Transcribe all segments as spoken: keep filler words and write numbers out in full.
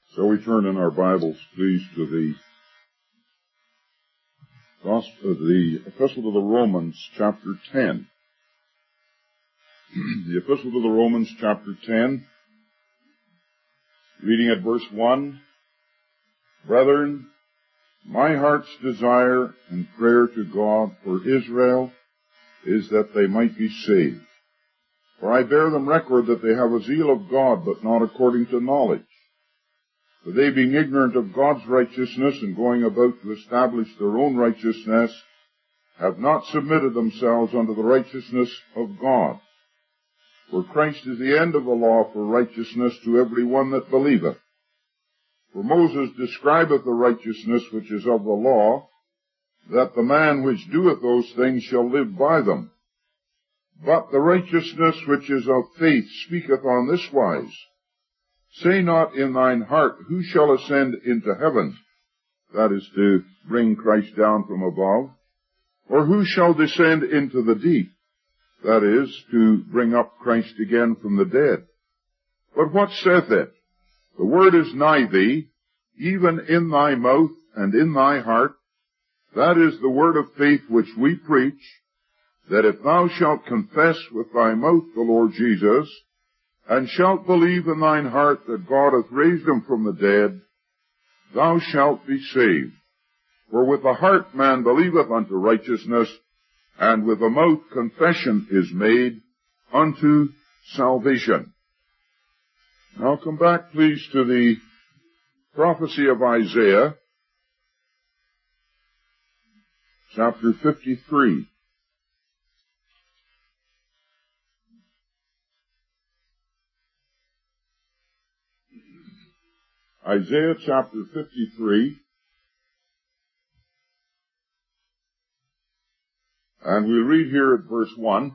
So we turn in our Bibles, please, to the Gospel, the Epistle to the Romans, chapter ten. The Epistle to the Romans, chapter ten, reading at verse one. Brethren, my heart's desire and prayer to God for Israel is that they might be saved. For I bear them record that they have a zeal of God, but not according to knowledge. For they, being ignorant of God's righteousness and going about to establish their own righteousness, have not submitted themselves unto the righteousness of God. For Christ is the end of the law for righteousness to every one that believeth. For Moses describeth the righteousness which is of the law, that the man which doeth those things shall live by them. But the righteousness which is of faith speaketh on this wise, Say not in thine heart, Who shall ascend into heaven? That is to bring Christ down from above. Or who shall descend into the deep? That is to bring up Christ again from the dead. But what saith it? The word is nigh thee, even in thy mouth and in thy heart. That is the word of faith which we preach, that if thou shalt confess with thy mouth the Lord Jesus, and shalt believe in thine heart that God hath raised him from the dead, thou shalt be saved. For with the heart man believeth unto righteousness, and with the mouth confession is made unto salvation. Now come back, please, to the prophecy of Isaiah, chapter fifty-three. Isaiah chapter fifty-three, and we read here at verse one,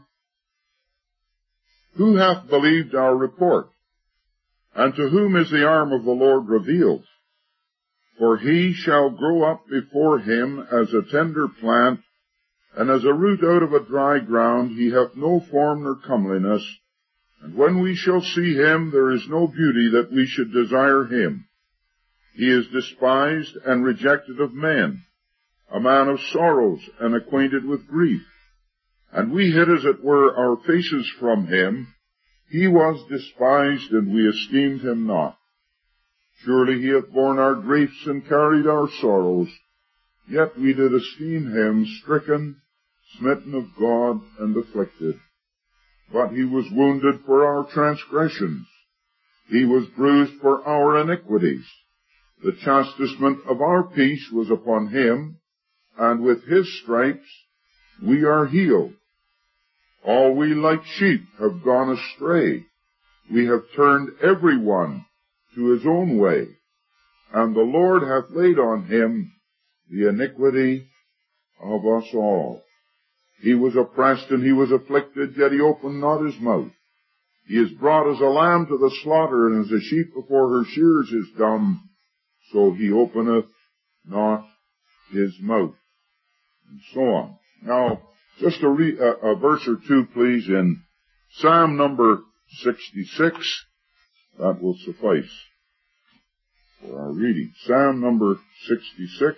Who hath believed our report? And to whom is the arm of the Lord revealed? For he shall grow up before him as a tender plant, and as a root out of a dry ground. He hath no form nor comeliness, and when we shall see him, there is no beauty that we should desire him. He is despised and rejected of men, a man of sorrows and acquainted with grief. And we hid as it were our faces from him. He was despised, and we esteemed him not. Surely he hath borne our griefs and carried our sorrows. Yet we did esteem him stricken, smitten of God, and afflicted. But he was wounded for our transgressions. He was bruised for our iniquities. The chastisement of our peace was upon him, and with his stripes we are healed. All we like sheep have gone astray. We have turned every one to his own way, and the Lord hath laid on him the iniquity of us all. He was oppressed and he was afflicted, yet he opened not his mouth. He is brought as a lamb to the slaughter, and as a sheep before her shearers is dumb, so he openeth not his mouth, and so on. Now, just a, re- a, a verse or two, please, in Psalm number sixty-six. That will suffice for our reading. Psalm number sixty-six.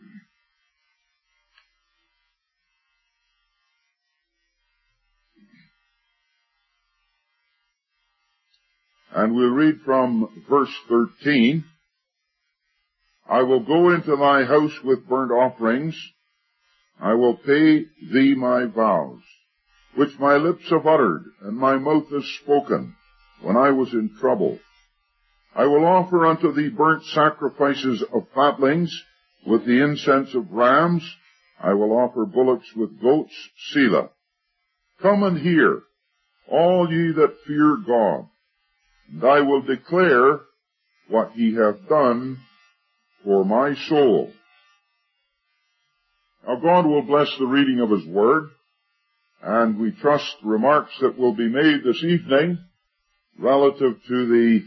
And we'll read from verse thirteen. I will go into thy house with burnt offerings. I will pay thee my vows, which my lips have uttered, and my mouth has spoken, when I was in trouble. I will offer unto thee burnt sacrifices of fatlings, with the incense of rams. I will offer bullocks with goats, Selah. Come and hear, all ye that fear God, and I will declare what he hath done for my soul. Now God will bless the reading of his word, and we trust remarks that will be made this evening relative to the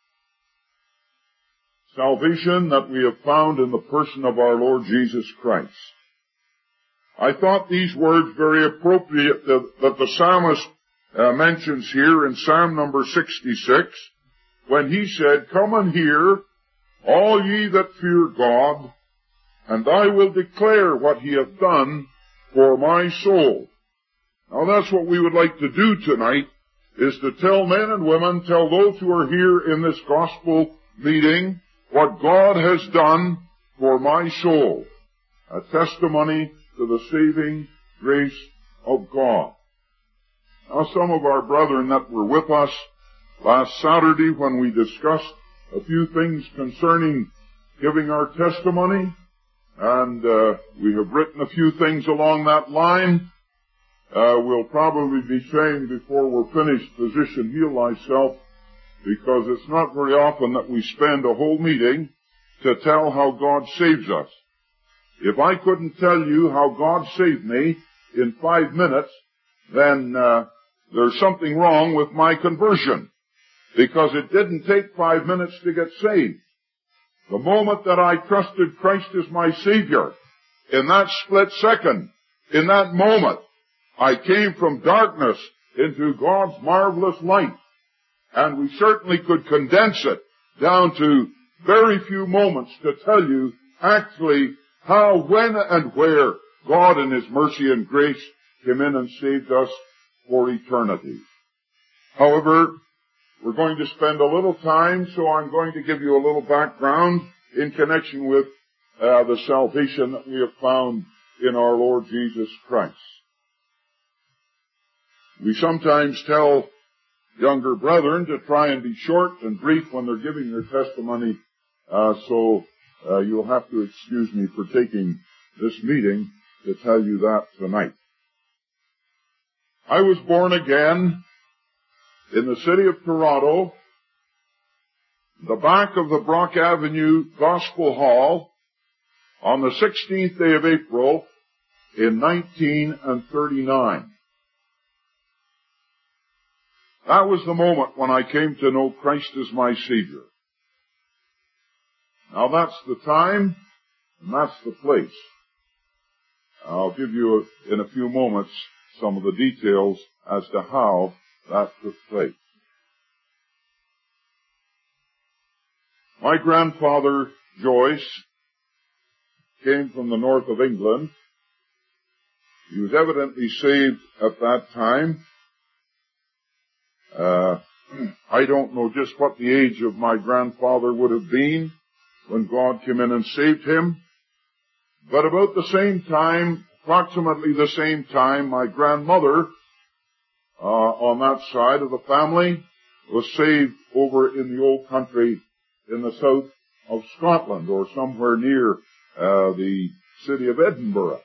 salvation that we have found in the person of our Lord Jesus Christ. I thought these words very appropriate that, that the psalmist uh, mentions here in Psalm number sixty-six, when he said, Come and hear, all ye that fear God, and I will declare what he hath done for my soul. Now that's what we would like to do tonight, is to tell men and women, tell those who are here in this gospel meeting, what God has done for my soul. A testimony to the saving grace of God. Now some of our brethren that were with us last Saturday when we discussed a few things concerning giving our testimony, and uh, we have written a few things along that line. Uh, we'll probably be saying before we're finished, physician, heal thyself, because it's not very often that we spend a whole meeting to tell how God saves us. If I couldn't tell you how God saved me in five minutes, then uh, there's something wrong with my conversion, because it didn't take five minutes to get saved. The moment that I trusted Christ as my Savior, in that split second, in that moment, I came from darkness into God's marvelous light. And we certainly could condense it down to very few moments to tell you actually how, when, and where God in His mercy and grace came in and saved us for eternity. However, we're going to spend a little time, so I'm going to give you a little background in connection with uh, the salvation that we have found in our Lord Jesus Christ. We sometimes tell younger brethren to try and be short and brief when they're giving their testimony, uh, so uh, you'll have to excuse me for taking this meeting to tell you that tonight. I was born again in the city of Toronto, the back of the Brock Avenue Gospel Hall, on the sixteenth day of April in nineteen thirty-nine. That was the moment when I came to know Christ as my Savior. Now that's the time, and that's the place. I'll give you in a few moments some of the details as to how that took place. My grandfather, Joyce, came from the north of England. He was evidently saved at that time. Uh, I don't know just what the age of my grandfather would have been when God came in and saved him. But about the same time, approximately the same time, my grandmother, uh, on that side of the family, was saved over in the old country in the south of Scotland, or somewhere near uh, the city of Edinburgh.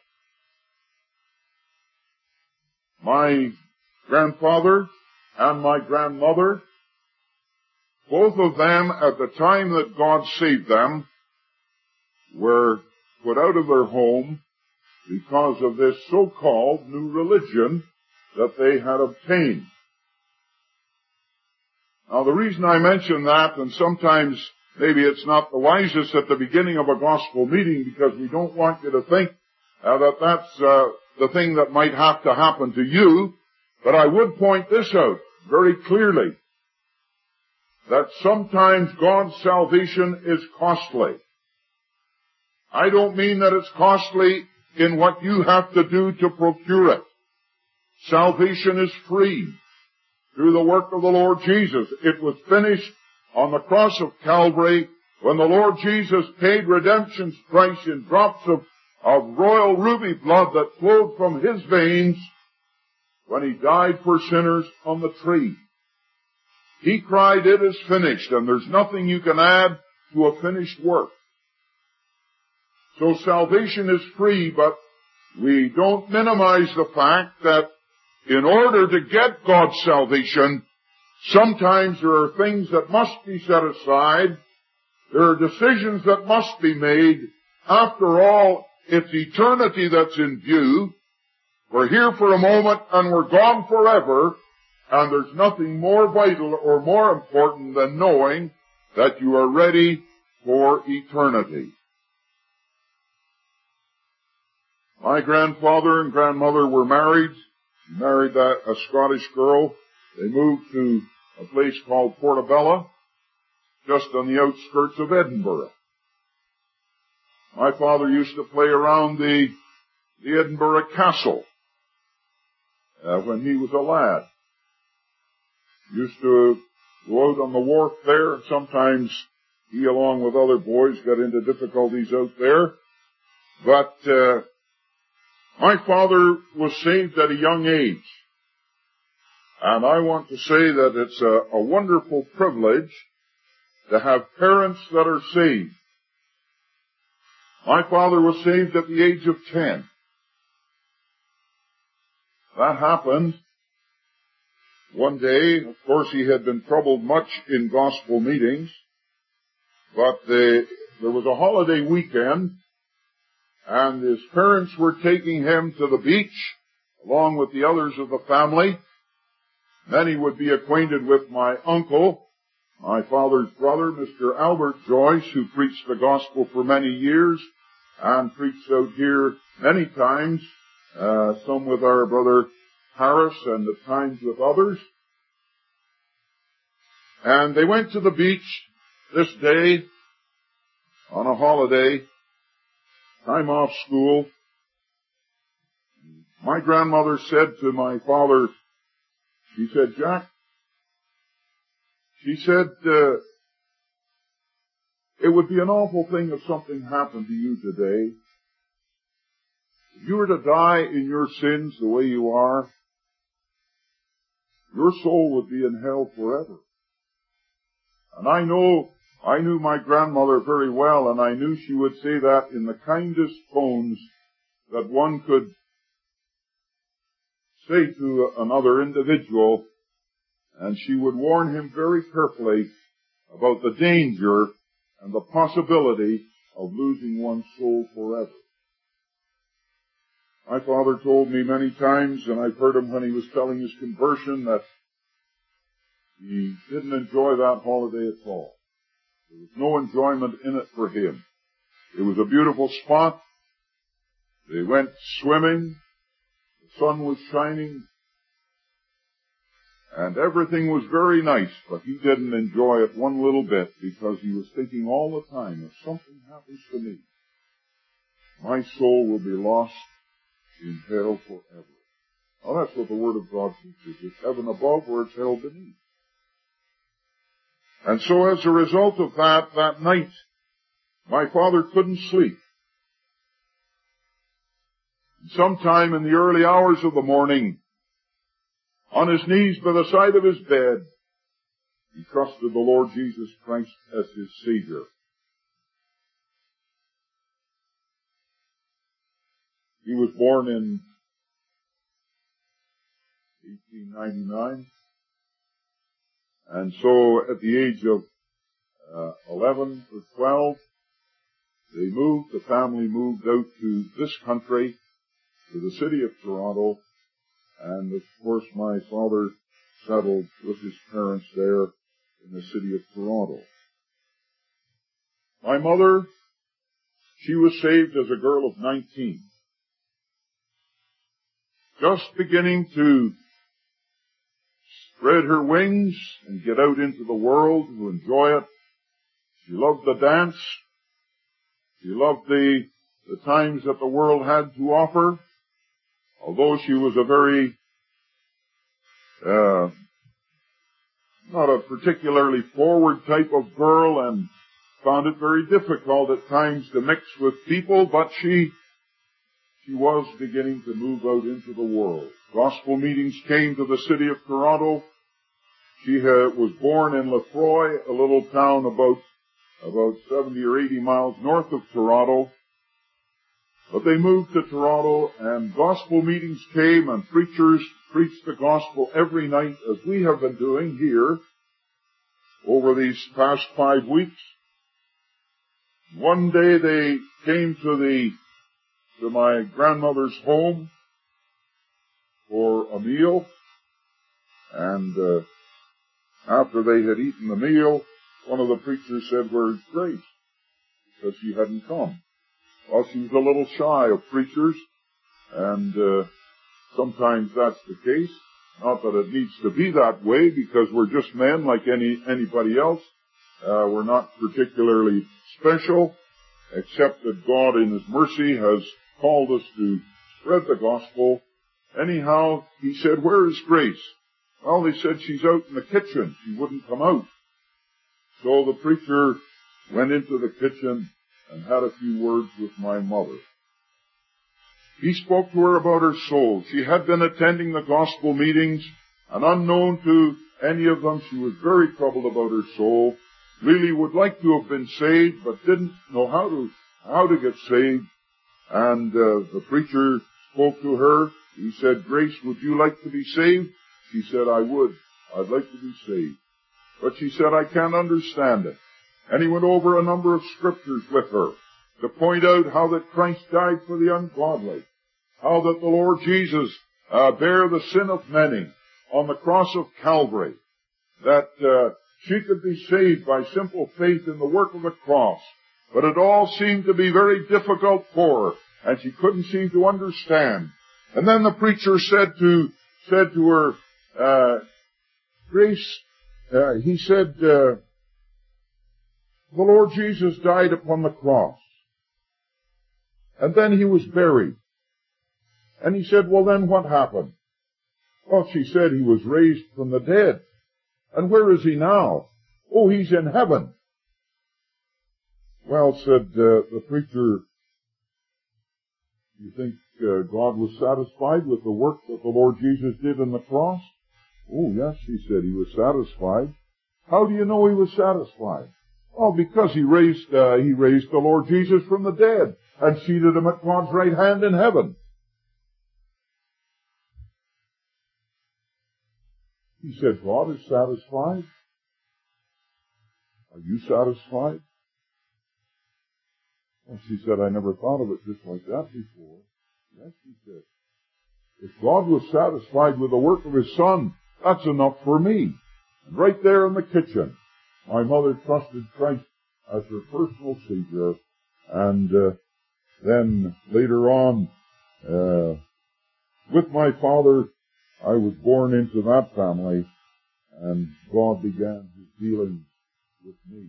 My grandfather and my grandmother, both of them at the time that God saved them, were put out of their home because of this so-called new religion that they had obtained. Now the reason I mention that, and sometimes maybe it's not the wisest at the beginning of a gospel meeting, because we don't want you to think uh, that that's uh, the thing that might have to happen to you, but I would point this out very clearly, that sometimes God's salvation is costly. I don't mean that it's costly in what you have to do to procure it. Salvation is free through the work of the Lord Jesus. It was finished on the cross of Calvary when the Lord Jesus paid redemption's price in drops of, of royal ruby blood that flowed from His veins when He died for sinners on the tree. He cried, "It is finished," and there's nothing you can add to a finished work. So salvation is free, but we don't minimize the fact that in order to get God's salvation, sometimes there are things that must be set aside. There are decisions that must be made. After all, it's eternity that's in view. We're here for a moment and we're gone forever, and there's nothing more vital or more important than knowing that you are ready for eternity. My grandfather and grandmother were married. He married a, a Scottish girl. They moved to a place called Portobello. just on the outskirts of Edinburgh. My father used to play around the, the Edinburgh Castle uh, when he was a lad. He used to go out on the wharf there, and sometimes he, along with other boys, got into difficulties out there. But uh, my father was saved at a young age. And I want to say that it's a, a wonderful privilege to have parents that are saved. My father was saved at the age of ten. That happened one day. Of course, he had been troubled much in gospel meetings, but the, there was a holiday weekend, and his parents were taking him to the beach, along with the others of the family. Then he would be acquainted with my uncle, my father's brother, Mister Albert Joyce, who preached the gospel for many years, and preached out here many times, uh, some with our brother Harris and at times with others. And they went to the beach this day on a holiday, time off school. My grandmother said to my father, she said, Jack, she said, uh, it would be an awful thing if something happened to you today. If you were to die in your sins the way you are, your soul would be in hell forever. And I know, I knew my grandmother very well, and I knew she would say that in the kindest tones that one could say to another individual, and she would warn him very carefully about the danger and the possibility of losing one's soul forever. My father told me many times, and I've heard him when he was telling his conversion, that he didn't enjoy that holiday at all. There was no enjoyment in it for him. It was a beautiful spot. They went swimming. The sun was shining. And everything was very nice, but he didn't enjoy it one little bit because he was thinking all the time, if something happens to me, my soul will be lost in hell forever. Now that's what the Word of God teaches. It's heaven above or it's hell beneath. And so as a result of that, that night, my father couldn't sleep. Sometime in the early hours of the morning, on his knees by the side of his bed, he trusted the Lord Jesus Christ as his Savior. He was born in eighteen ninety-nine, and so at the age of uh, eleven or twelve, they moved, the family moved out to this country, to the city of Toronto, and of course my father settled with his parents there in the city of Toronto. My mother, she was saved as a girl of nineteen. Just beginning to spread her wings and get out into the world to enjoy it. She loved the dance. She loved the, the times that the world had to offer. Although she was a very, uh, not a particularly forward type of girl and found it very difficult at times to mix with people, but she She was beginning to move out into the world. Gospel meetings came to the city of Toronto. She had, was born in Lefroy, a little town about, about seventy or eighty miles north of Toronto. But they moved to Toronto, and gospel meetings came, and preachers preached the gospel every night, as we have been doing here over these past five weeks. One day they came to the to my grandmother's home for a meal, and uh, after they had eaten the meal, one of the preachers said, "Where's Grace?" Because she hadn't come. Well, she was a little shy of preachers, and uh, sometimes that's the case. Not that it needs to be that way, because we're just men like any anybody else. Uh, we're not particularly special, except that God in His mercy has called us to spread the gospel. Anyhow, he said, "Where is Grace?" Well, they said, "She's out in the kitchen. She wouldn't come out." So the preacher went into the kitchen and had a few words with my mother. He spoke to her about her soul. She had been attending the gospel meetings, and unknown to any of them, she was very troubled about her soul, really would like to have been saved, but didn't know how to how to get saved. And uh, the preacher spoke to her. He said, "Grace, would you like to be saved?" She said, "I would. I'd like to be saved." But she said, "I can't understand it." And he went over a number of scriptures with her to point out how that Christ died for the ungodly, how that the Lord Jesus uh, bare the sin of many on the cross of Calvary, that uh, she could be saved by simple faith in the work of the cross. But it all seemed to be very difficult for her, and she couldn't seem to understand. And then the preacher said to said to her, uh, "Grace," uh, he said, uh, "the Lord Jesus died upon the cross, and then He was buried." And he said, "Well, then what happened?" Well, she said, "He was raised from the dead." "And where is He now?" "Oh, He's in heaven." Well, said uh, the preacher, "You think uh, God was satisfied with the work that the Lord Jesus did on the cross?" "Oh, yes," she said, "He was satisfied." "How do you know He was satisfied?" "Oh, because He raised uh, He raised the Lord Jesus from the dead and seated Him at God's right hand in heaven." He said, "God is satisfied. Are you satisfied?" And she said, "I never thought of it just like that before." "Yes," he said. "If God was satisfied with the work of His Son, that's enough for me." And right there in the kitchen, my mother trusted Christ as her personal Savior. And uh, then later on, uh, with my father, I was born into that family, and God began His dealings with me.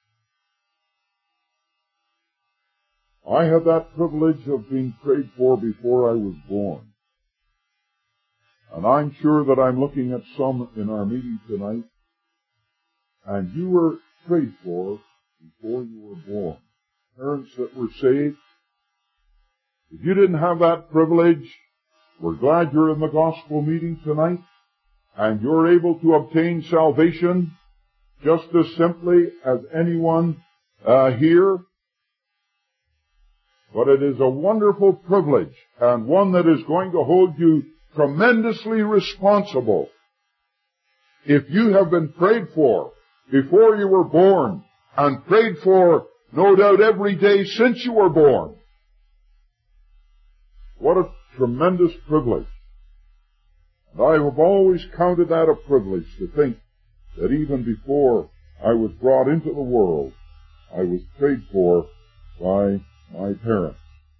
I had that privilege of being prayed for before I was born. And I'm sure that I'm looking at some in our meeting tonight, and you were prayed for before you were born. Parents that were saved, if you didn't have that privilege, we're glad you're in the gospel meeting tonight, and you're able to obtain salvation just as simply as anyone uh, here. But it is a wonderful privilege, and one that is going to hold you tremendously responsible. If you have been prayed for before you were born, and prayed for, no doubt, every day since you were born, what a tremendous privilege. And I have always counted that a privilege to think that even before I was brought into the world, I was prayed for by my parents.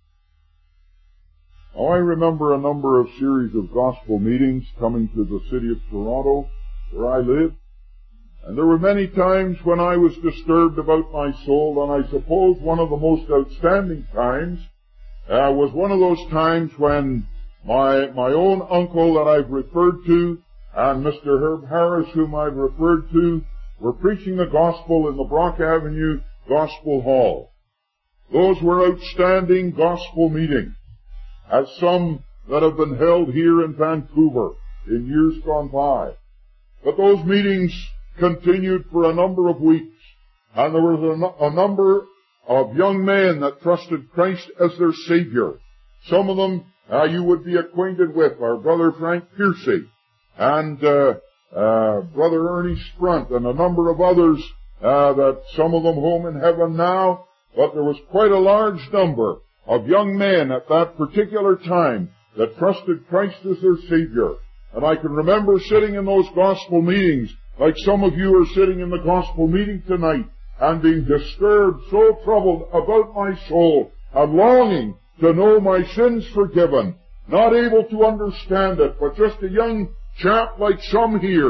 Now, I remember a number of series of gospel meetings coming to the city of Toronto, where I live, and there were many times when I was disturbed about my soul, and I suppose one of the most outstanding times uh, was one of those times when my my own uncle that I've referred to and Mister Herb Harris, whom I've referred to, were preaching the gospel in the Brock Avenue Gospel Hall. Those were outstanding gospel meetings, as some that have been held here in Vancouver in years gone by. But those meetings continued for a number of weeks, and there was a, a number of young men that trusted Christ as their Savior. Some of them uh, you would be acquainted with, our brother Frank Piercy, and uh, uh, brother Ernie Sprunt, and a number of others, uh, that some of them home in heaven now. But there was quite a large number of young men at that particular time that trusted Christ as their Savior. And I can remember sitting in those gospel meetings, like some of you are sitting in the gospel meeting tonight, and being disturbed, so troubled about my soul, and longing to know my sins forgiven, not able to understand it, but just a young chap like some here,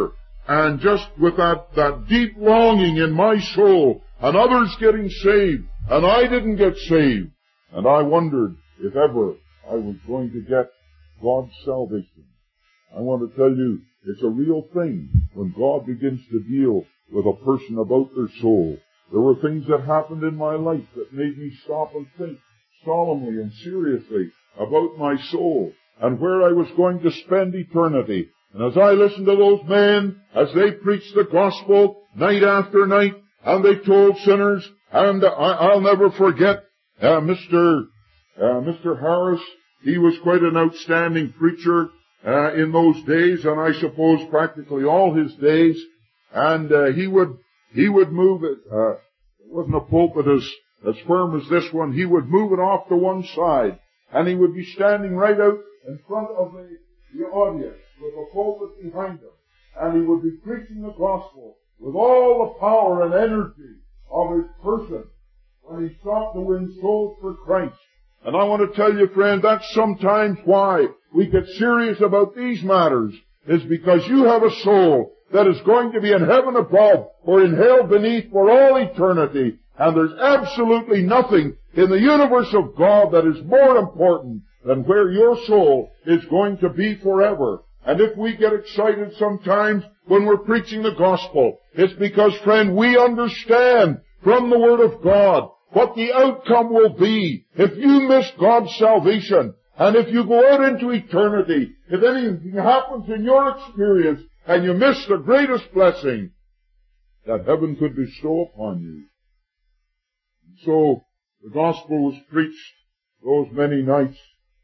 and just with that, that deep longing in my soul, and others getting saved, and I didn't get saved. And I wondered if ever I was going to get God's salvation. I want to tell you, it's a real thing when God begins to deal with a person about their soul. There were things that happened in my life that made me stop and think solemnly and seriously about my soul and where I was going to spend eternity. And as I listened to those men, as they preached the gospel night after night, and they told sinners, and I, I'll never forget uh, Mister Uh, Mister Harris. He was quite an outstanding preacher uh, in those days, and I suppose practically all his days. And uh, he would he would move it. Uh, it wasn't a pulpit as as firm as this one. He would move it off to one side, and he would be standing right out in front of the, the audience with a pulpit behind him, and he would be preaching the gospel with all the power and energy of his person when he sought to win souls for Christ. And I want to tell you, friend, that's sometimes why we get serious about these matters, is because you have a soul that is going to be in heaven above or in hell beneath for all eternity. And there's absolutely nothing in the universe of God that is more important than where your soul is going to be forever. And if we get excited sometimes when we're preaching the gospel, it's because, friend, we understand from the Word of God what the outcome will be if you miss God's salvation, and if you go out into eternity, if anything happens in your experience and you miss the greatest blessing that heaven could bestow upon you. So the gospel was preached those many nights.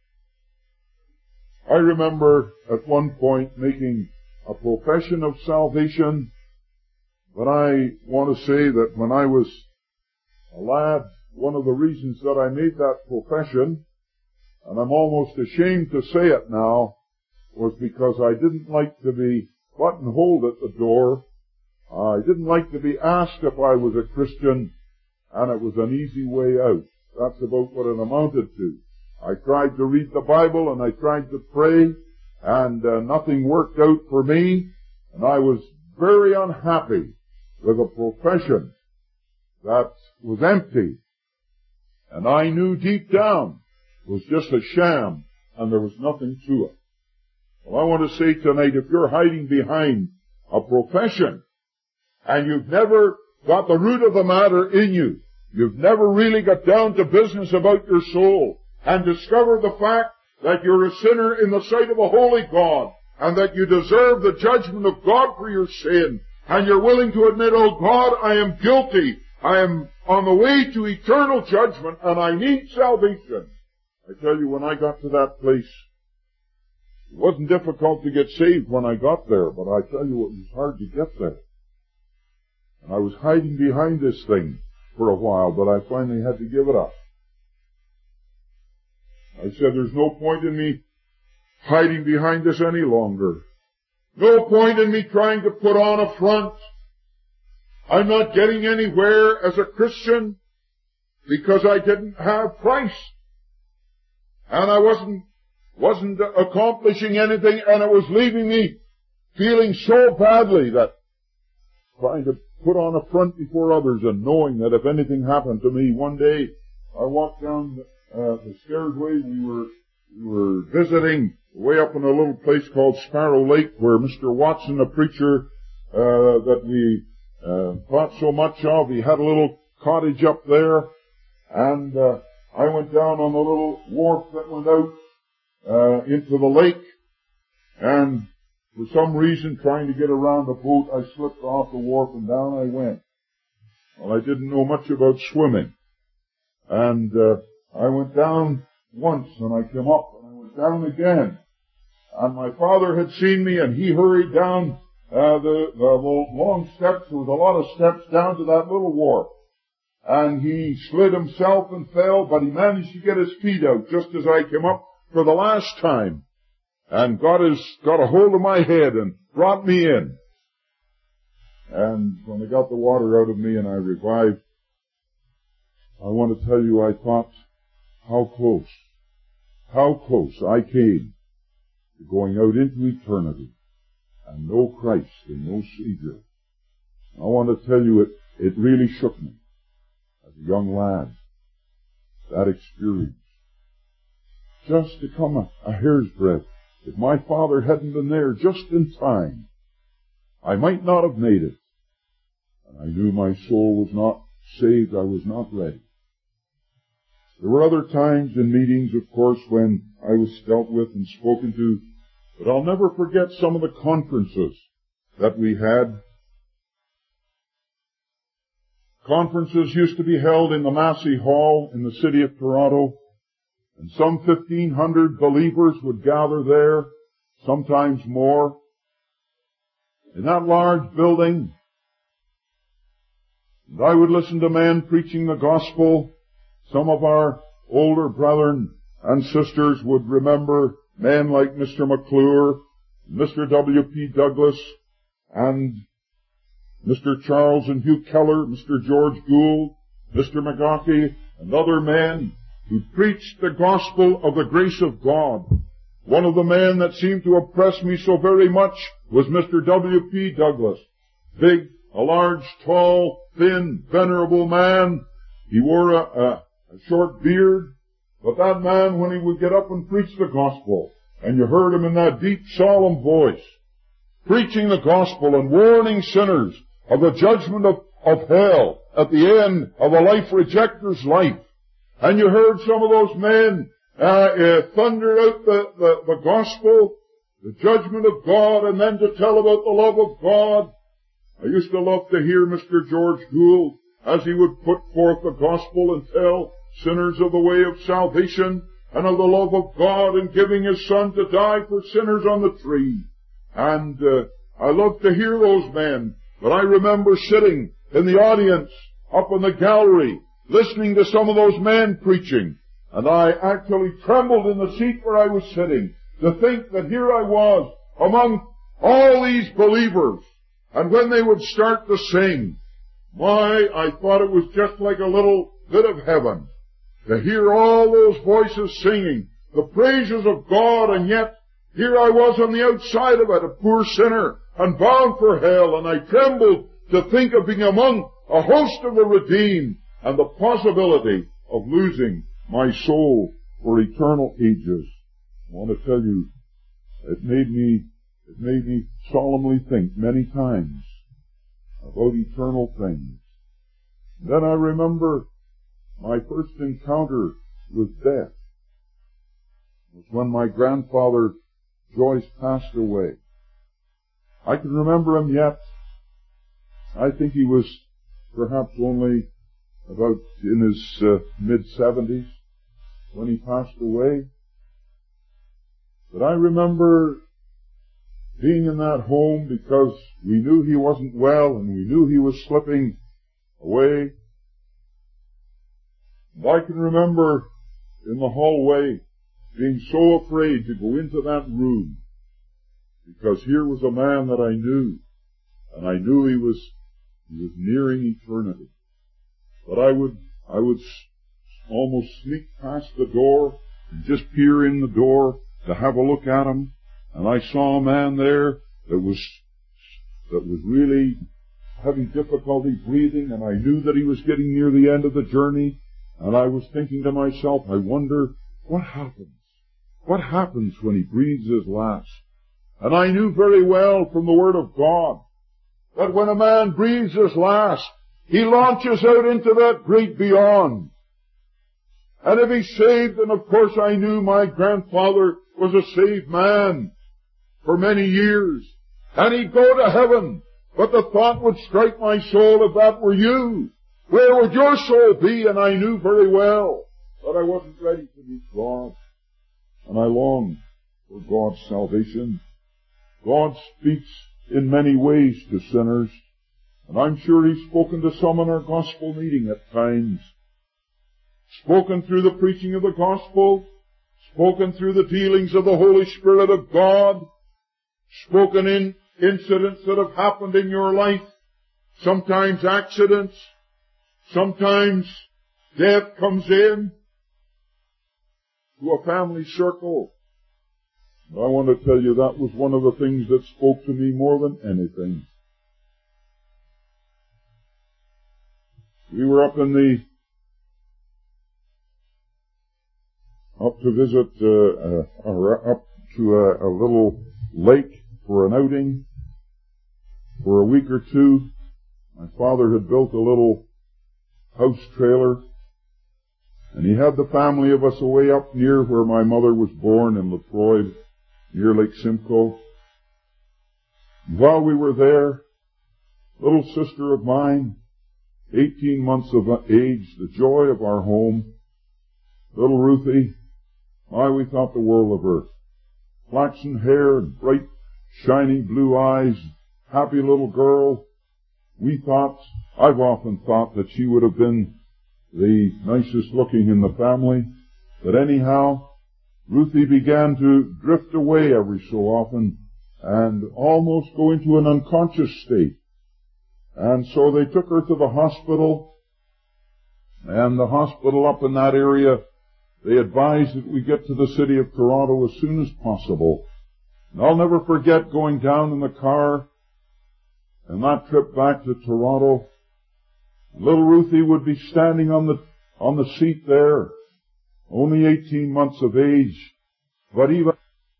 I remember at one point making a profession of salvation, but I want to say that when I was a lad, one of the reasons that I made that profession, and I'm almost ashamed to say it now, was because I didn't like to be buttonholed at the door. I didn't like to be asked if I was a Christian, and it was an easy way out. That's about what it amounted to. I tried to read the Bible and I tried to pray, and uh, nothing worked out for me, and I was very unhappy with a profession that was empty, and I knew deep down it was just a sham, and there was nothing to it. Well, I want to say tonight, if you're hiding behind a profession, and you've never got the root of the matter in you, you've never really got down to business about your soul, and discovered the fact that you're a sinner in the sight of a holy God, and that you deserve the judgment of God for your sin, and you're willing to admit, oh God, I am guilty, I am on the way to eternal judgment, and I need salvation. I tell you, when I got to that place, it wasn't difficult to get saved when I got there, but I tell you, it was hard to get there. And I was hiding behind this thing for a while, but I finally had to give it up. I said, there's no point in me hiding behind this any longer. No point in me trying to put on a front. I'm not getting anywhere as a Christian because I didn't have Christ. And I wasn't, wasn't accomplishing anything, and it was leaving me feeling so badly that trying to put on a front before others and knowing that if anything happened to me, one day I walked down uh, the stairway. We were, we were visiting way up in a little place called Sparrow Lake where Mister Watson, a preacher uh, that we Uh, thought so much of. He had a little cottage up there, and uh, I went down on the little wharf that went out uh, into the lake, and for some reason, trying to get around the boat, I slipped off the wharf and down I went. Well, I didn't know much about swimming, and uh, I went down once, and I came up, and I went down again, and my father had seen me, and he hurried down Uh, the, the long steps. There was a lot of steps down to that little wharf. And he slid himself and fell, but he managed to get his feet out just as I came up for the last time. And got his, got a hold of my head and brought me in. And when they got the water out of me and I revived, I want to tell you, I thought how close, how close I came to going out into eternity. and no Christ and no Savior. I want to tell you, it, it really shook me as a young lad, that experience. Just to come a, a hair's breadth, if my father hadn't been there just in time, I might not have made it. And I knew my soul was not saved, I was not ready. There were other times in meetings, of course, when I was dealt with and spoken to, but I'll never forget some of the conferences that we had. Conferences used to be held in the Massey Hall in the city of Toronto, and some fifteen hundred believers would gather there, sometimes more. In that large building, and I would listen to men preaching the gospel. Some of our older brethren and sisters would remember men like Mister McClure, Mister W P Douglas, and Mister Charles and Hugh Keller, Mister George Gould, Mister McGaughey, and other men who preached the gospel of the grace of God. One of the men that seemed to impress me so very much was Mister W P Douglas. Big, a large, tall, thin, venerable man. He wore a, a, a short beard, but that man, when he would get up and preach the gospel, and you heard him in that deep, solemn voice, preaching the gospel and warning sinners of the judgment of, of hell at the end of a life rejecter's life. And you heard some of those men uh, uh, thunder out the, the, the gospel, the judgment of God, and then to tell about the love of God. I used to love to hear Mister George Gould as he would put forth the gospel and tell sinners of the way of salvation and of the love of God in giving His Son to die for sinners on the tree. And uh, I loved to hear those men. But I remember sitting in the audience up in the gallery listening to some of those men preaching. And I actually trembled in the seat where I was sitting to think that here I was among all these believers. And when they would start to sing, my, I thought it was just like a little bit of heaven to hear all those voices singing the praises of God, and yet here I was on the outside of it, a poor sinner and bound for hell, and I trembled to think of being among a host of the redeemed and the possibility of losing my soul for eternal ages. I want to tell you, it made me, it made me solemnly think many times about eternal things. Then I remember my first encounter with death was when my grandfather Joyce passed away. I can remember him yet. I think he was perhaps only about in his uh, mid-seventies when he passed away. But I remember being in that home because we knew he wasn't well and we knew he was slipping away. And I can remember in the hallway being so afraid to go into that room because here was a man that I knew, and I knew he was he was nearing eternity. But I would I would almost sneak past the door and just peer in the door to have a look at him, and I saw a man there that was that was really having difficulty breathing, and I knew that he was getting near the end of the journey, and I was thinking to myself, I wonder what happens. What happens when he breathes his last? And I knew very well from the Word of God that when a man breathes his last, he launches out into that great beyond. And if he's saved, and of course I knew my grandfather was a saved man for many years, and he'd go to heaven, but the thought would strike my soul, if that were you, where would your soul be? And I knew very well that I wasn't ready to meet God. And I longed for God's salvation. God speaks in many ways to sinners, and I'm sure He's spoken to some in our gospel meeting at times. Spoken through the preaching of the gospel, spoken through the dealings of the Holy Spirit of God, spoken in incidents that have happened in your life, sometimes accidents, sometimes death comes in to a family circle. I want to tell you that was one of the things that spoke to me more than anything. We were up in the, up to visit, uh, uh, or up to a, a little lake for an outing for a week or two. My father had built a little house trailer, and he had the family of us away up near where my mother was born in Latroy, near Lake Simcoe. While we were there, little sister of mine, eighteen months of age, the joy of our home, little Ruthie, why, we thought the world of her. Flaxen hair and bright, shiny blue eyes, happy little girl. We thought, I've often thought that she would have been the nicest looking in the family. But anyhow, Ruthie began to drift away every so often and almost go into an unconscious state. And so they took her to the hospital, and the hospital up in that area, they advised that we get to the city of Toronto as soon as possible. And I'll never forget going down in the car and that trip back to Toronto. Little Ruthie would be standing on the, on the seat there, only eighteen months of age, but even,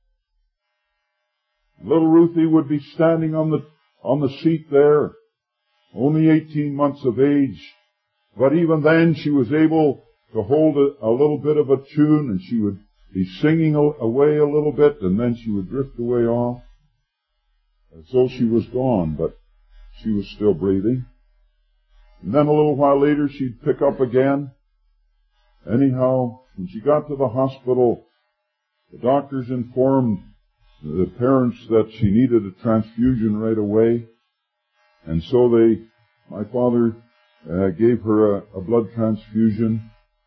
little Ruthie would be standing on the, on the seat there, only eighteen months of age, but even then she was able to hold a, a little bit of a tune, and she would be singing away a little bit, and then she would drift away off, as though she was gone, but she was still breathing. And then a little while later she'd pick up again. Anyhow, when she got to the hospital, the doctors informed the parents that she needed a transfusion right away. And so they, my father, uh, gave her a, a blood transfusion.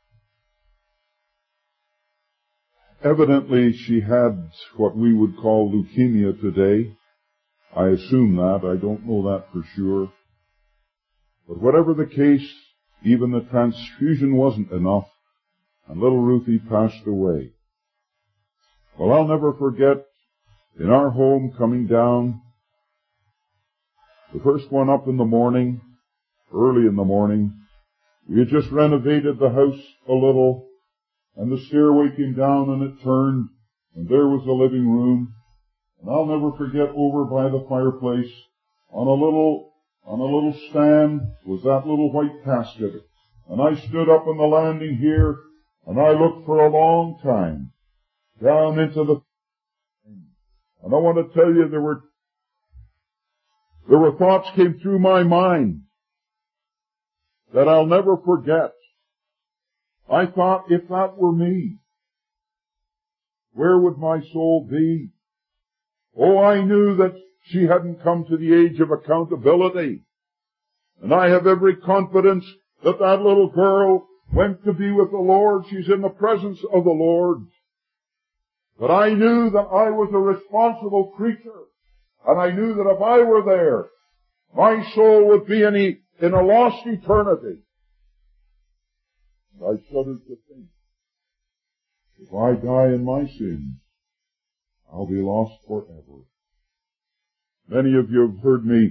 Evidently she had what we would call leukemia today. I assume that. I don't know that for sure. But whatever the case, even the transfusion wasn't enough, and little Ruthie passed away. Well, I'll never forget, in our home coming down, the first one up in the morning, early in the morning, we had just renovated the house a little, and the stairway came down and it turned, and there was the living room. And I'll never forget, over by the fireplace, on a little, on a little stand, was that little white casket. And I stood up on the landing here, and I looked for a long time down into the, and I want to tell you, there were, there were thoughts came through my mind that I'll never forget. I thought, if that were me, where would my soul be? Oh, I knew that she hadn't come to the age of accountability. And I have every confidence that that little girl went to be with the Lord. She's in the presence of the Lord. But I knew that I was a responsible creature. And I knew that if I were there, my soul would be in a, in a lost eternity. And I shuddered to think, if I die in my sins, I'll be lost forever. Many of you have heard me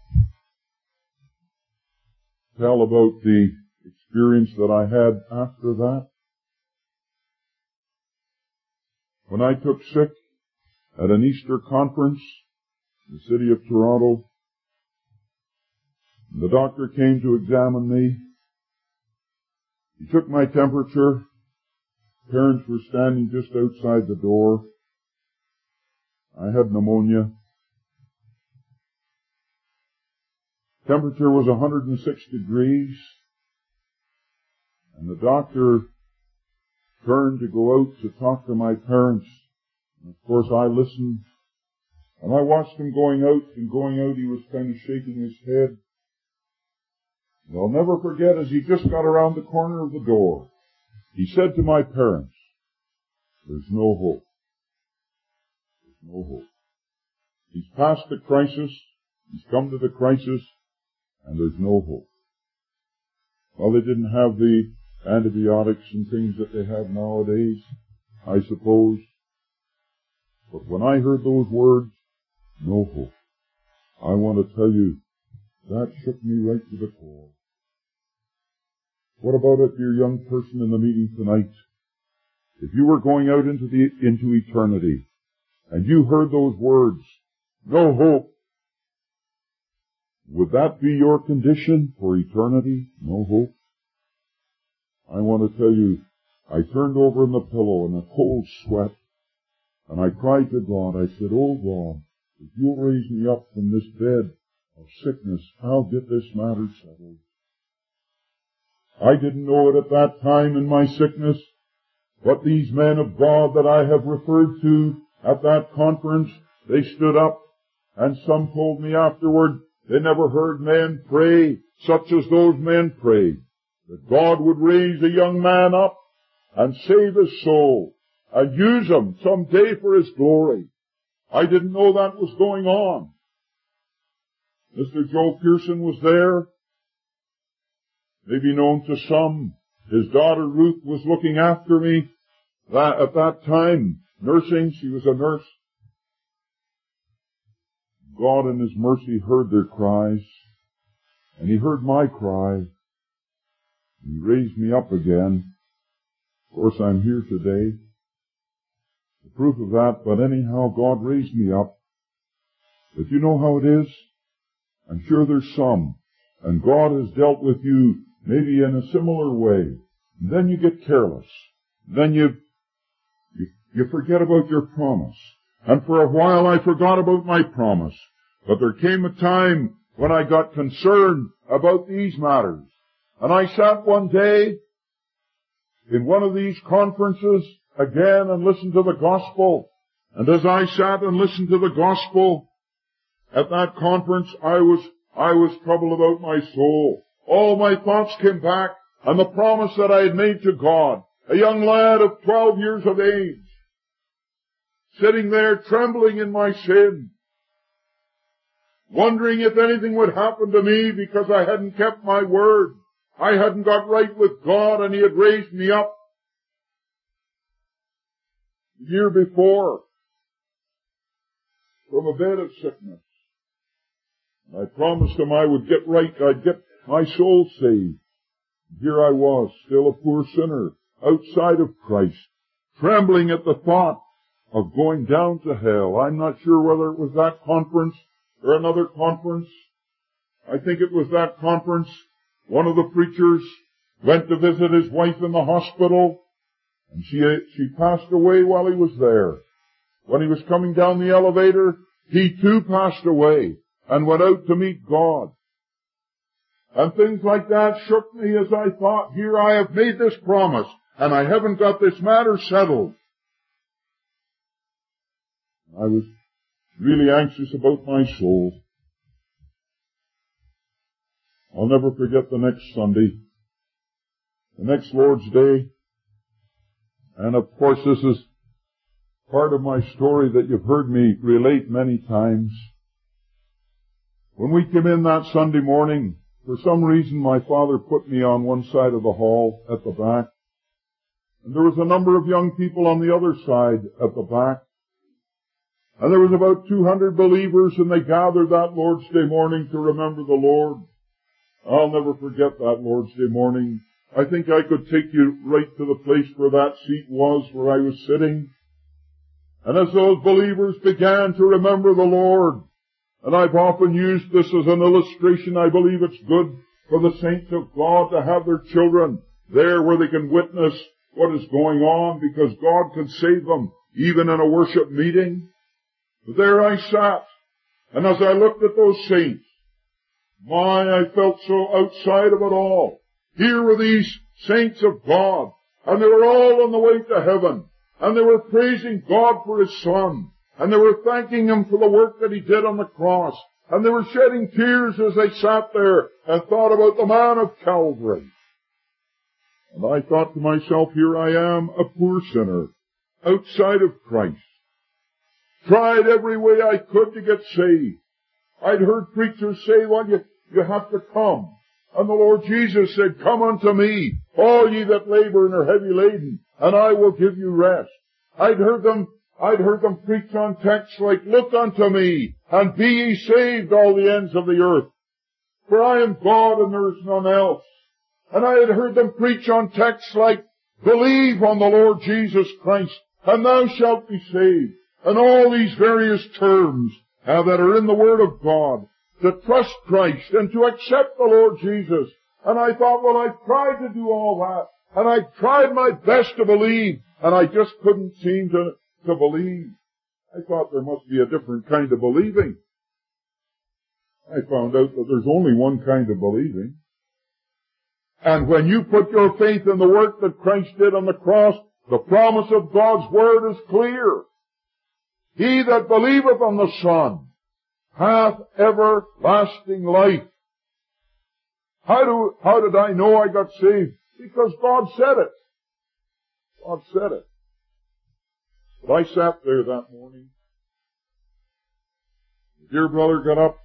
tell about the experience that I had after that. When I took sick at an Easter conference in the city of Toronto, the doctor came to examine me. He took my temperature. Parents were standing just outside the door. I had pneumonia. Temperature was one hundred six degrees. And the doctor turned to go out to talk to my parents. And of course I listened. And I watched him going out, and going out he was kind of shaking his head. And I'll never forget, as he just got around the corner of the door, he said to my parents, "There's no hope. There's no hope. He's past the crisis. He's come to the crisis, and there's no hope." Well, they didn't have the antibiotics and things that they have nowadays, I suppose. But when I heard those words, no hope, I want to tell you, that shook me right to the core. What about it, dear young person in the meeting tonight? If you were going out into the, into eternity, and you heard those words, no hope, would that be your condition for eternity? No hope? I want to tell you, I turned over in the pillow in a cold sweat, and I cried to God. I said, oh God, if you'll raise me up from this bed of sickness, I'll get this matter settled. I didn't know it at that time in my sickness, but these men of God that I have referred to at that conference, they stood up, and some told me afterward they never heard men pray such as those men prayed, that God would raise a young man up and save his soul and use him someday for his glory. I didn't know that was going on. Mister Joe Pearson was there, maybe known to some. His daughter Ruth was looking after me that, at that time, nursing. She was a nurse. God in His mercy heard their cries, and He heard my cry. He raised me up again. Of course, I'm here today. The proof of that, but anyhow, God raised me up. But you know how it is? I'm sure there's some, and God has dealt with you maybe in a similar way. And then you get careless. Then you, you, you forget about your promise. And for a while I forgot about my promise. But there came a time when I got concerned about these matters. And I sat one day in one of these conferences again and listened to the gospel. And as I sat and listened to the gospel at that conference, I was, I was troubled about my soul. All my thoughts came back and the promise that I had made to God. A young lad of twelve years of age, sitting there trembling in my sin, wondering if anything would happen to me because I hadn't kept my word. I hadn't got right with God, and He had raised me up the year before from a bed of sickness. And I promised Him I would get right, I'd get my soul saved. Here I was, still a poor sinner, outside of Christ, trembling at the thought of going down to hell. I'm not sure whether it was that conference or another conference. I think it was that conference. One of the preachers went to visit his wife in the hospital, and she, she passed away while he was there. When he was coming down the elevator, he too passed away and went out to meet God. And things like that shook me as I thought, here I have made this promise, and I haven't got this matter settled. I was really anxious about my soul. I'll never forget the next Sunday, the next Lord's Day. And of course this is part of my story that you've heard me relate many times. When we came in that Sunday morning, for some reason my father put me on one side of the hall at the back, and there was a number of young people on the other side at the back. And there was about two hundred believers, and they gathered that Lord's Day morning to remember the Lord. I'll never forget that Lord's Day morning. I think I could take you right to the place where that seat was, where I was sitting. And as those believers began to remember the Lord, and I've often used this as an illustration, I believe it's good for the saints of God to have their children there where they can witness what is going on, because God can save them even in a worship meeting. But there I sat, and as I looked at those saints, my, I felt so outside of it all. Here were these saints of God, and they were all on the way to heaven, and they were praising God for His Son, and they were thanking Him for the work that He did on the cross, and they were shedding tears as they sat there and thought about the man of Calvary. And I thought to myself, here I am, a poor sinner, outside of Christ. Tried every way I could to get saved. I'd heard preachers say, well, you, you have to come. And the Lord Jesus said, come unto me, all ye that labor and are heavy laden, and I will give you rest. I'd heard them, I'd heard them preach on texts like, "Look unto me, and be ye saved, all the ends of the earth. For I am God, and there is none else." And I had heard them preach on texts like, "Believe on the Lord Jesus Christ, and thou shalt be saved." And all these various terms uh, that are in the Word of God, to trust Christ and to accept the Lord Jesus. And I thought, well, I've tried to do all that, and I've tried my best to believe, and I just couldn't seem to, to believe. I thought there must be a different kind of believing. I found out that there's only one kind of believing. And when you put your faith in the work that Christ did on the cross, the promise of God's Word is clear. He that believeth on the Son hath everlasting life. How do, how did I know I got saved? Because God said it. God said it. But I sat there that morning. The dear brother got up.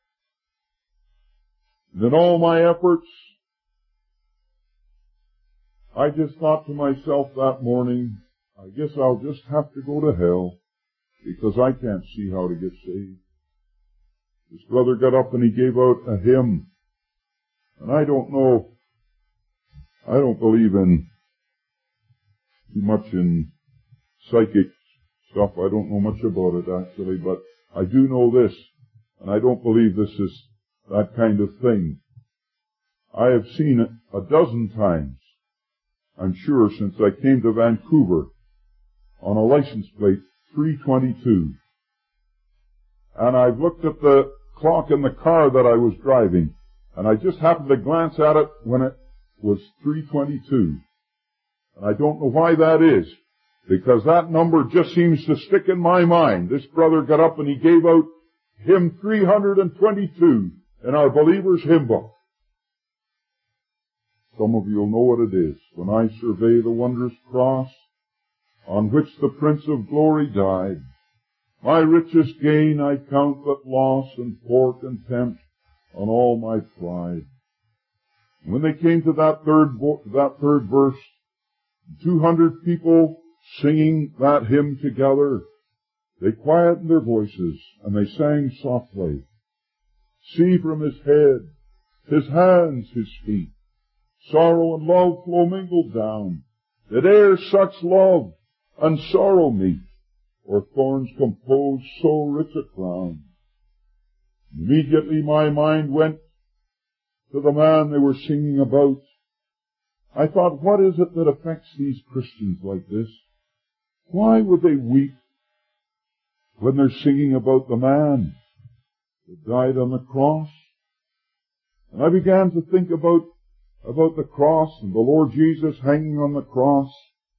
And in all my efforts, I just thought to myself that morning, I guess I'll just have to go to hell, because I can't see how to get saved. This brother got up and he gave out a hymn. And I don't know, I don't believe in too much in psychic stuff. I don't know much about it actually, but I do know this, and I don't believe this is that kind of thing. I have seen it a dozen times, I'm sure, since I came to Vancouver on a license plate three twenty-two. And I've looked at the clock in the car that I was driving, and I just happened to glance at it when it was three twenty-two. And I don't know why that is, because that number just seems to stick in my mind. This brother got up and he gave out hymn three twenty-two in our Believer's Hymn Book. Some of you will know what it is. When I survey the wondrous cross on which the Prince of Glory died, my richest gain I count but loss, and pour contempt on all my pride. When they came to that third vo- that third verse, two hundred people singing that hymn together, they quietened their voices and they sang softly, "See from his head, his hands, his feet, sorrow and love flow mingled down. Did e'er such love and sorrow meet, or thorns compose so rich a crown?" Immediately my mind went to the man they were singing about. I thought, what is it that affects these Christians like this? Why would they weep when they're singing about the man that died on the cross? And I began to think about, about the cross and the Lord Jesus hanging on the cross.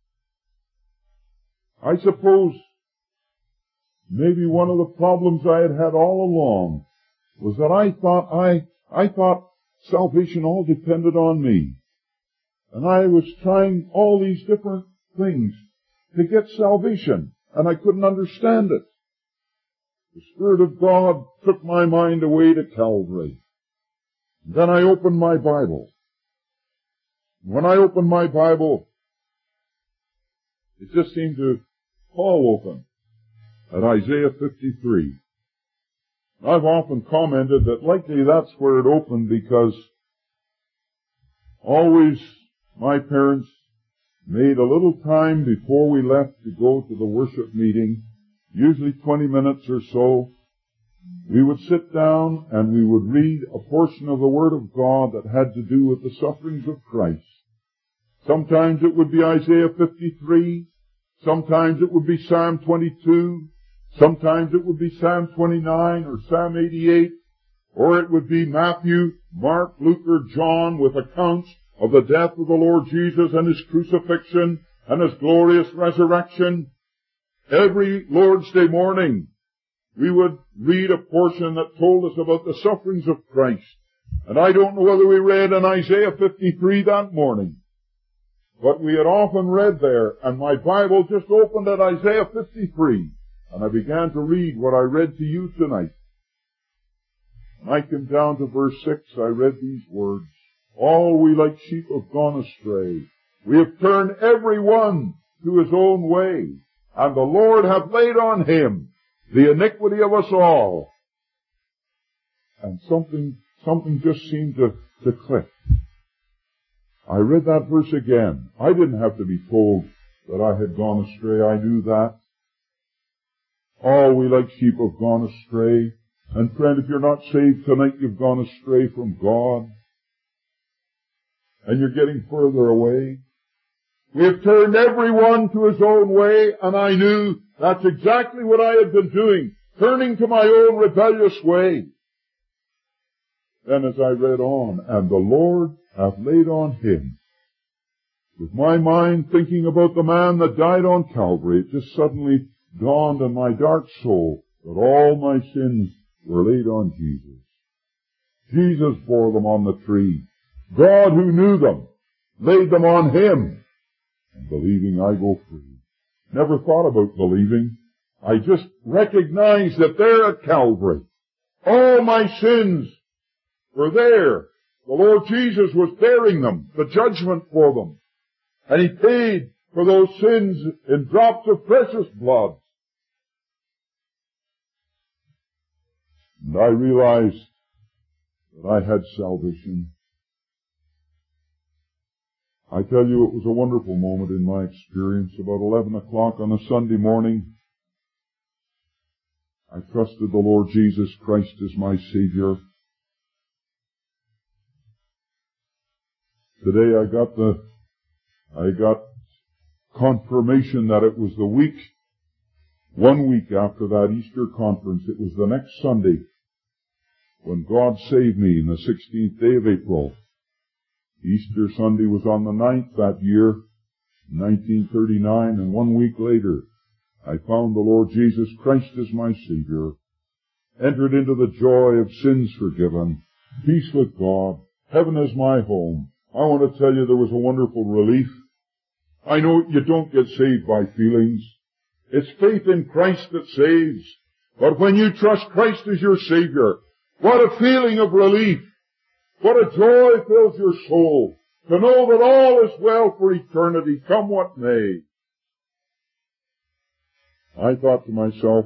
I suppose maybe one of the problems I had had all along was that I thought I, I thought salvation all depended on me. And I was trying all these different things to get salvation, and I couldn't understand it. The Spirit of God took my mind away to Calvary. And then I opened my Bible. When I opened my Bible, it just seemed to fall open at Isaiah fifty-three. I've often commented that likely that's where it opened, because always my parents made a little time before we left to go to the worship meeting, usually twenty minutes or so. We would sit down and we would read a portion of the Word of God that had to do with the sufferings of Christ. Sometimes it would be Isaiah fifty-three, sometimes it would be Psalm twenty-two, sometimes it would be Psalm twenty-nine or Psalm eighty-eight, or it would be Matthew, Mark, Luke, or John with accounts of the death of the Lord Jesus and His crucifixion and His glorious resurrection. Every Lord's Day morning, we would read a portion that told us about the sufferings of Christ. And I don't know whether we read in Isaiah fifty-three that morning, but we had often read there, and my Bible just opened at Isaiah fifty-three, and I began to read what I read to you tonight. When I came down to verse six, I read these words, "All we like sheep have gone astray. We have turned every one to his own way, and the Lord hath laid on him the iniquity of us all. And something, something just seemed to, to click. I read that verse again. I didn't have to be told that I had gone astray. I knew that. All we like sheep have gone astray. And friend, if you're not saved tonight, you've gone astray from God. And you're getting further away. We have turned everyone to his own way, and I knew that's exactly what I had been doing, turning to my own rebellious way. Then as I read on, and the Lord hath laid on him, with my mind thinking about the man that died on Calvary, it just suddenly dawned on my dark soul that all my sins were laid on Jesus. Jesus bore them on the tree. God, who knew them, laid them on him. And believing, I go free. Never thought about believing. I just recognized that there at Calvary, all my sins were there. The Lord Jesus was bearing them, the judgment for them. And he paid for those sins in drops of precious blood. And I realized that I had salvation. I tell you, it was a wonderful moment in my experience. About eleven o'clock on a Sunday morning, I trusted the Lord Jesus Christ as my Savior. Today I got the, I got confirmation that it was the week, one week after that Easter conference. It was the next Sunday when God saved me in the sixteenth day of April. Easter Sunday was on the ninth that year, nineteen thirty-nine, and one week later, I found the Lord Jesus Christ as my Savior, entered into the joy of sins forgiven, peace with God, heaven is my home. I want to tell you there was a wonderful relief. I know you don't get saved by feelings. It's faith in Christ that saves. But when you trust Christ as your Savior, what a feeling of relief. What a joy fills your soul to know that all is well for eternity, come what may. I thought to myself,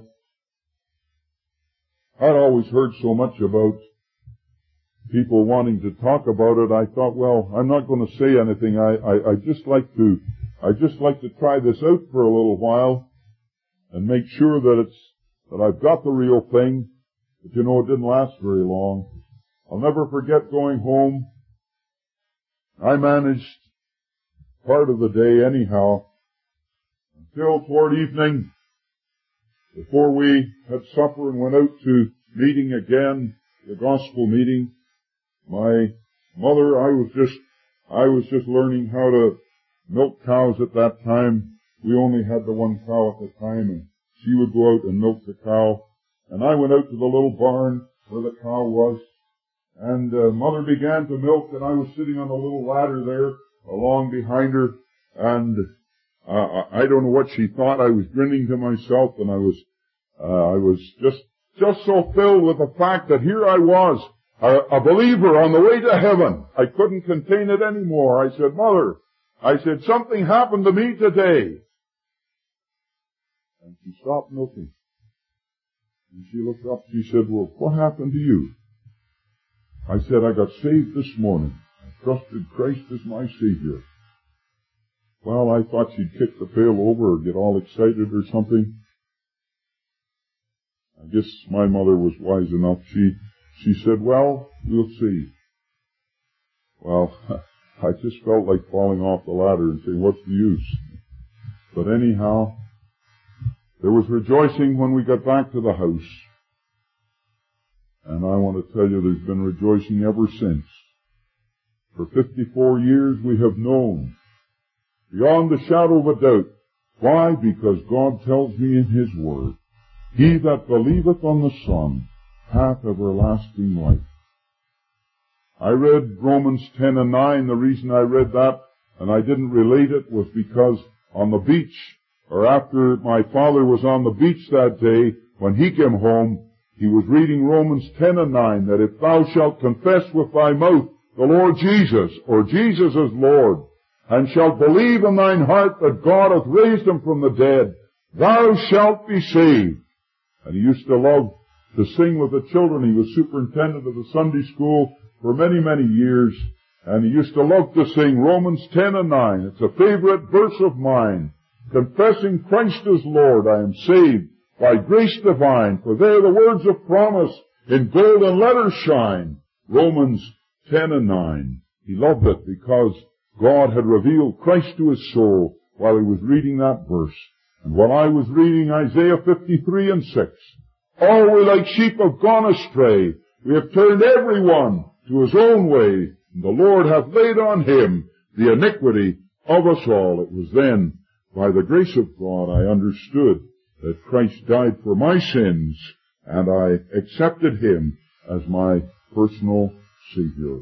I'd always heard so much about people wanting to talk about it. I thought, well, I'm not going to say anything. I, I, I just like to, I just like to try this out for a little while and make sure that it's, that I've got the real thing. But you know, it didn't last very long. I'll never forget going home. I managed part of the day anyhow, until toward evening, before we had supper and went out to meeting again, the gospel meeting. My mother, I was just, I was just learning how to milk cows at that time. We only had the one cow at the time, and she would go out and milk the cow. And I went out to the little barn where the cow was. And uh, Mother began to milk, and I was sitting on a little ladder there, along behind her, and uh, I don't know what she thought. I was grinning to myself, and I was, uh, I was just, just so filled with the fact that here I was, a, a believer on the way to heaven. I couldn't contain it anymore. I said, Mother, I said, something happened to me today. And she stopped milking. And she looked up, she said, well, what happened to you? I said, I got saved this morning. I trusted Christ as my Savior. Well, I thought she'd kick the pail over or get all excited or something. I guess my mother was wise enough. She, she said, well, we'll see. Well, I just felt like falling off the ladder and saying, what's the use? But anyhow, there was rejoicing when we got back to the house. And I want to tell you there's been rejoicing ever since. For fifty-four years we have known, beyond the shadow of a doubt. Why? Because God tells me in His Word, he that believeth on the Son hath everlasting life. I read Romans ten and nine. The reason I read that, and I didn't relate it, was because on the beach, or after my father was on the beach that day, when he came home, he was reading Romans ten and nine, that if thou shalt confess with thy mouth the Lord Jesus, or Jesus as Lord, and shalt believe in thine heart that God hath raised him from the dead, thou shalt be saved. And he used to love to sing with the children. He was superintendent of the Sunday school for many, many years. And he used to love to sing Romans ten and nine. It's a favorite verse of mine. Confessing Christ as Lord, I am saved by grace divine. For there the words of promise in golden letters shine. Romans ten and nine. He loved it because God had revealed Christ to his soul while he was reading that verse. And while I was reading Isaiah fifty-three and six, all we like sheep have gone astray. We have turned every one to his own way. And the Lord hath laid on him the iniquity of us all. It was then, by the grace of God, I understood that Christ died for my sins, and I accepted him as my personal Savior.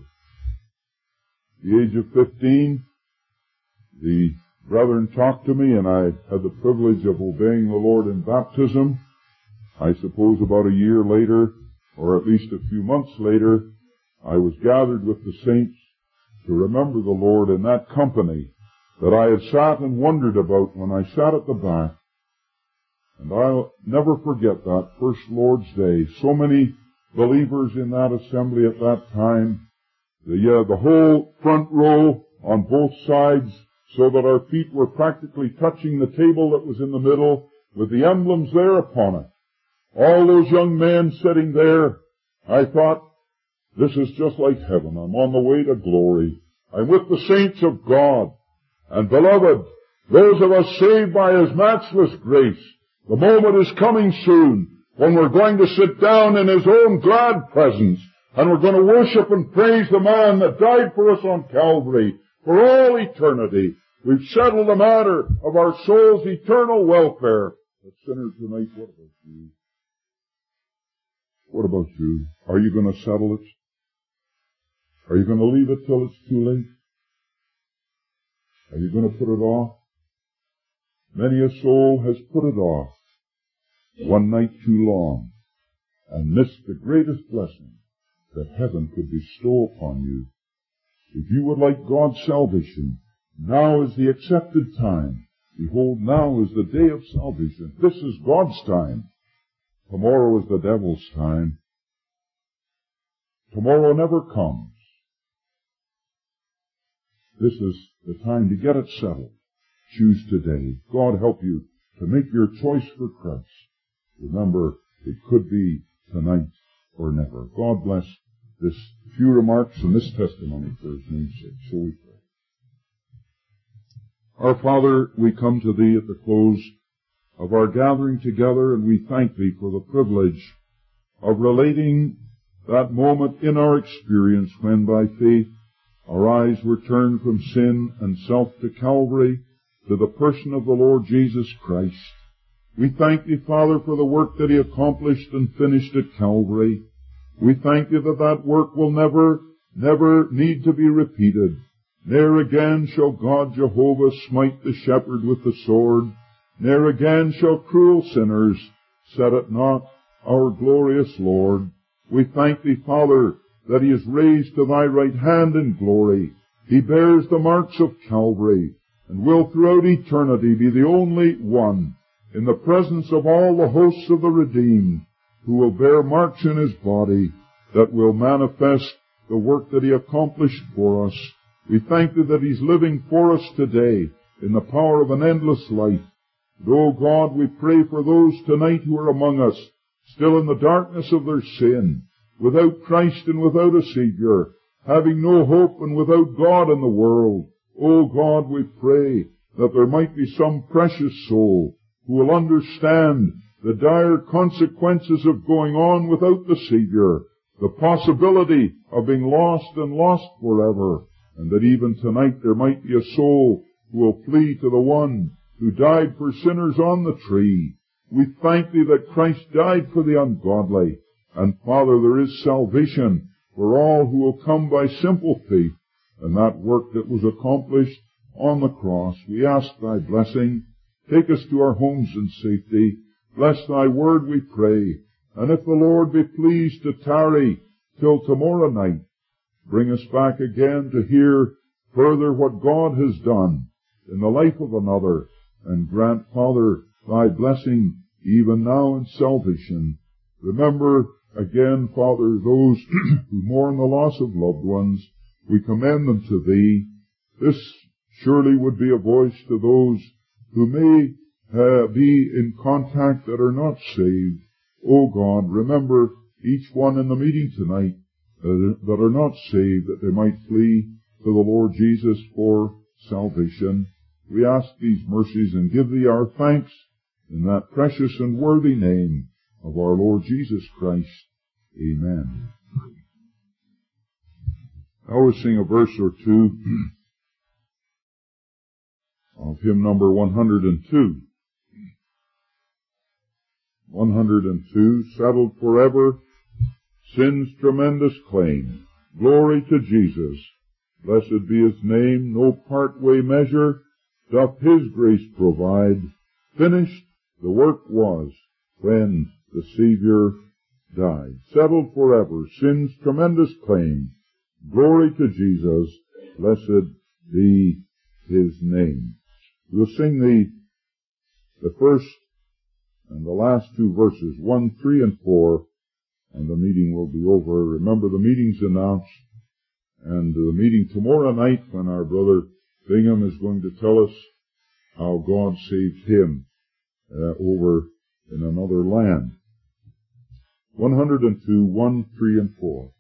At the age of fifteen, the brethren talked to me, and I had the privilege of obeying the Lord in baptism. I suppose about a year later, or at least a few months later, I was gathered with the saints to remember the Lord in that company that I had sat and wondered about when I sat at the back. And I'll never forget that first Lord's Day. So many believers in that assembly at that time. The, uh, the whole front row on both sides, so that our feet were practically touching the table that was in the middle, with the emblems there upon it. All those young men sitting there, I thought, this is just like heaven. I'm on the way to glory. I'm with the saints of God. And beloved, those of us saved by his matchless grace, the moment is coming soon when we're going to sit down in his own glad presence, and we're going to worship and praise the man that died for us on Calvary for all eternity. We've settled the matter of our soul's eternal welfare. But sinners tonight, what about you? What about you? Are you going to settle it? Are you going to leave it till it's too late? Are you going to put it off? Many a soul has put it off one night too long and missed the greatest blessing that heaven could bestow upon you. If you would like God's salvation, now is the accepted time. Behold, now is the day of salvation. This is God's time. Tomorrow is the devil's time. Tomorrow never comes. This is the time to get it settled. Choose today. God help you to make your choice for Christ. Remember, it could be tonight or never. God bless this few remarks and this testimony for his name's sake. So we pray. Our Father, we come to thee at the close of our gathering together, and we thank thee for the privilege of relating that moment in our experience when by faith our eyes were turned from sin and self to Calvary, to the person of the Lord Jesus Christ. We thank thee, Father, for the work that he accomplished and finished at Calvary. We thank thee that that work will never, never need to be repeated. Ne'er again shall God Jehovah smite the shepherd with the sword. Ne'er again shall cruel sinners set at naught our glorious Lord. We thank thee, Father, that he is raised to thy right hand in glory. He bears the marks of Calvary, and will throughout eternity be the only one in the presence of all the hosts of the redeemed, who will bear marks in his body that will manifest the work that he accomplished for us. We thank thee that he's living for us today in the power of an endless life. And, O God, we pray for those tonight who are among us, still in the darkness of their sin, without Christ and without a Savior, having no hope and without God in the world. O God, we pray that there might be some precious soul who will understand the dire consequences of going on without the Savior, the possibility of being lost and lost forever, and that even tonight there might be a soul who will flee to the one who died for sinners on the tree. We thank thee that Christ died for the ungodly, and Father, there is salvation for all who will come by simple faith, and that work that was accomplished on the cross. We ask thy blessing. Take us to our homes in safety. Bless thy word, we pray. And if the Lord be pleased to tarry till tomorrow night, bring us back again to hear further what God has done in the life of another, and grant, Father, thy blessing even now in salvation. Remember again, Father, those who mourn the loss of loved ones. We commend them to thee. This surely would be a voice to those who may uh, be in contact that are not saved. O God, remember each one in the meeting tonight uh, that are not saved, that they might flee to the Lord Jesus for salvation. We ask these mercies and give thee our thanks in that precious and worthy name of our Lord Jesus Christ. Amen. I will sing a verse or two of hymn number one hundred two. one hundred two, settled forever, sin's tremendous claim. Glory to Jesus, blessed be his name. No part-way measure doth his grace provide. Finished the work was when the Savior died. Settled forever, sin's tremendous claim. Glory to Jesus, blessed be his name. We'll sing the, the first and the last two verses, one, three, and four, and the meeting will be over. Remember, the meeting's announced, and the meeting tomorrow night when our brother Bingham is going to tell us how God saved him uh, over in another land. one hundred two, one, three, and four.